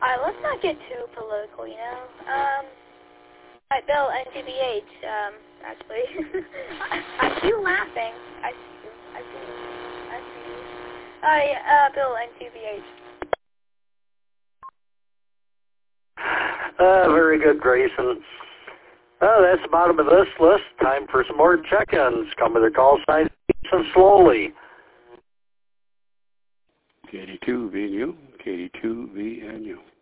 Alright, let's not get too political, you know? Alright, Bill, NTBH, actually. I see you laughing. I see you. Alright, Bill, NTBH. Very good, Grayson. That's the bottom of this list. Time for some more check-ins. Come with their call sign and slowly. KD2VNU, KD2VNU.